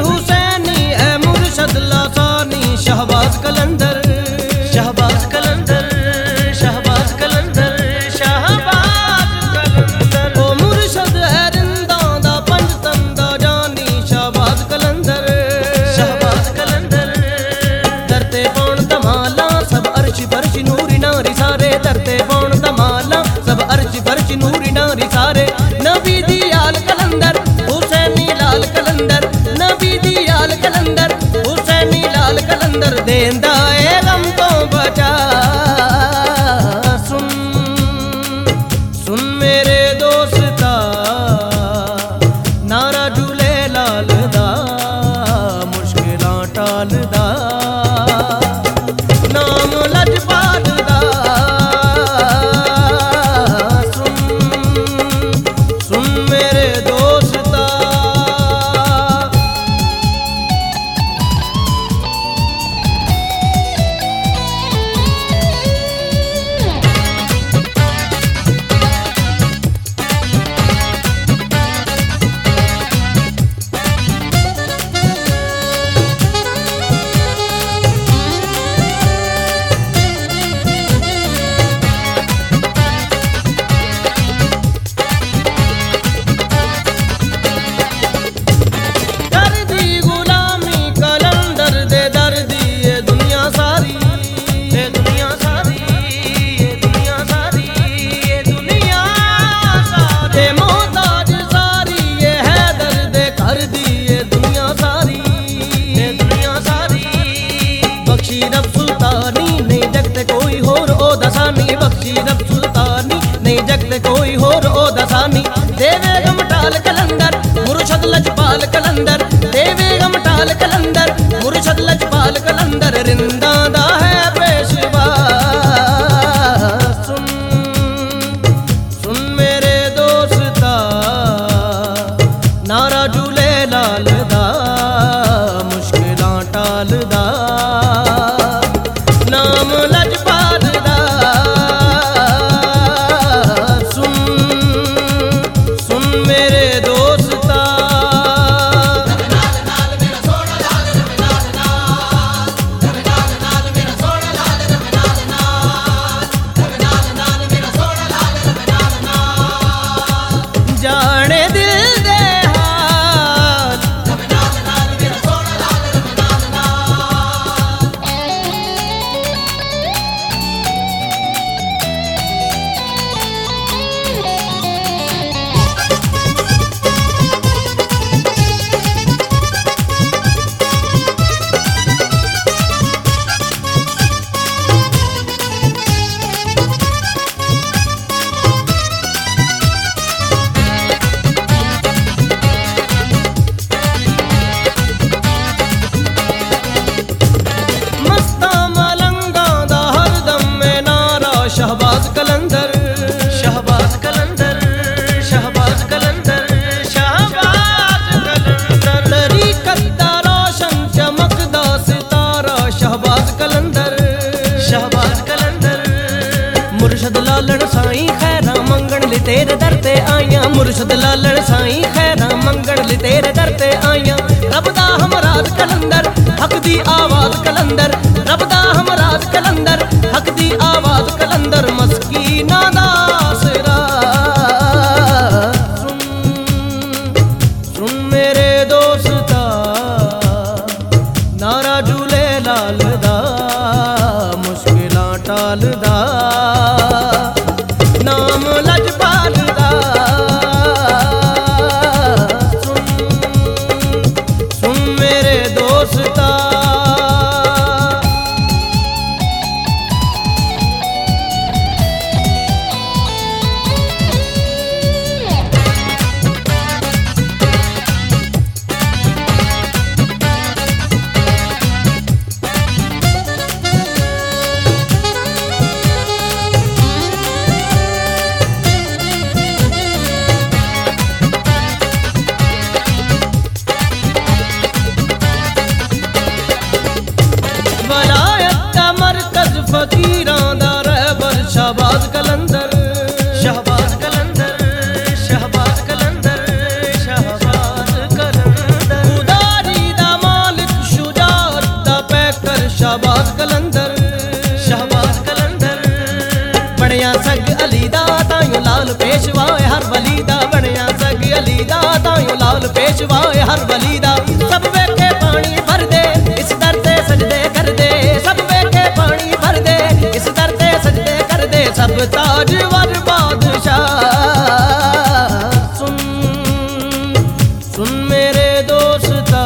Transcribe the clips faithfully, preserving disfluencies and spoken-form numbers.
हुसैनी है मुर्शद लासानी शहबाज कलंदर शहबाज कलंदर शहबाज कलंदर शहबाज कलंदर ओ मुर्शद है रिंदा दा पंजतन दा जानी शहबाज कलंदर शहबाज कलंदर दरते पौन धमाला सब अर्श फर्श नूरी नारी सारे दरते पौन धमाला सब अर्श फर्श नूरी नारी सारे नबी दी आल कलंदर हुसैनी लाल कलंदर नबी दी आल कलंदर हुसैनी लाल कलंदर देंदा ए गम तो बचा सुन सुन मेरे दोस्ता नारा झूले लाल दा मुश्किलां टाल दा नाम लजपाल दा कोई होर ओ दसानी देवे गमटाल कलंदर मुर्शद लजपाल कलंदर देवे गमटाल कलंदर मुर्शद लजपाल कलंदर रिंदा दा है पेशवा सुन सुन मेरे दोस्ता नारा झूले लाल दा मुश्किलां टाल दा नाम लजपाल दा शहबाज कलंदर शहबाज कलंदर शहबाज कलंदर शहबाज कलंदर तरीक़त दा रोशन चमकदा सितारा शहबाज कलंदर शहबाज कलंदर मुर्शद लालण साईं खैरा मंगण ली तेरे दर ते आईयां मुर्शद लालण साईं खैरा मंगण ली तेरे दर ते आईयां रब दा हमराज कलंदर हक दी आवाज कलंदर रब दा हमराज कलंदर हक दी आवाज कलंदर मस्कीना दा आसरा सुन सुन मेरे दोस्ता नारा झूले लाल दा मुश्किलां टाल दा नाम लजपाल दा सुन सुन मेरे दोस्ता शहबाज कलंदर शहबाज कलंदर बणिया सग अली दा तायो लाल पेशवा हर वली दा बणिया सग अली दा तायो लाल पेशवा हर वली दा सब वेखे पानी भर दे इस दर ते सजदे कर दे सब वेखे पानी भर दे इस दर ते सजदे कर दे सब ताजवर बादशाह सुन सुन मेरे दोस्ता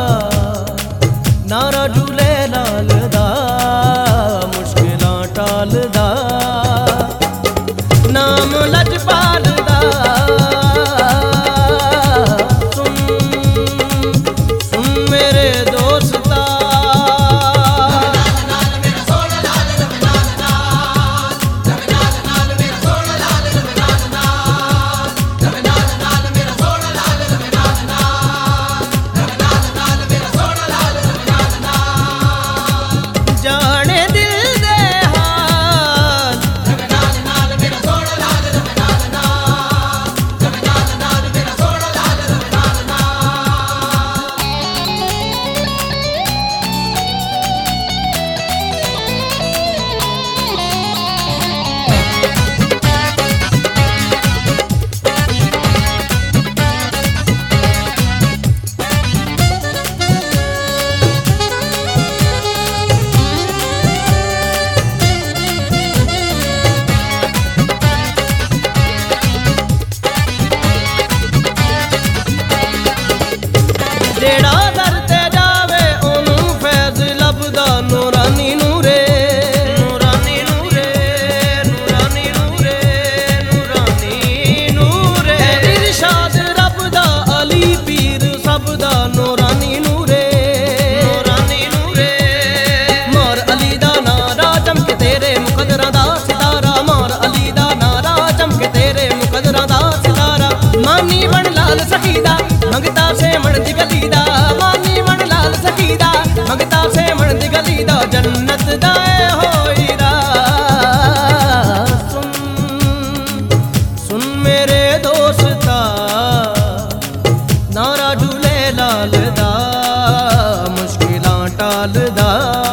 नारा झूले लाल दा मुश्किलां टाल दा नाम लजपाल दा सुन सुन मेरे दोस्ता जाने दिल दे हाल जेड़ा दर ते जावे ओनू फैज लभदा नूरानी नूरे नूरानी नूरे नूरानी नूरे नूरानी नूरे इरशाद रब दा अली पीर सब दा नूरानी नूरे नूरानी नूरे मोर अली दा नारा चमके तेरे मुकद्दरां दा सितारा मोर अली दा नारा चमके तेरे मुकद्दरां दा सितारा मानी बन लाल सकीदा मंगता से मन दी गली दा मानी मन लाल सकीदा मंगता से मन दी गली दा जन्नत दाए होईरा सुन सुन मेरे दोस्ता नारा झूले लाल दा मुश्किलां टाल दा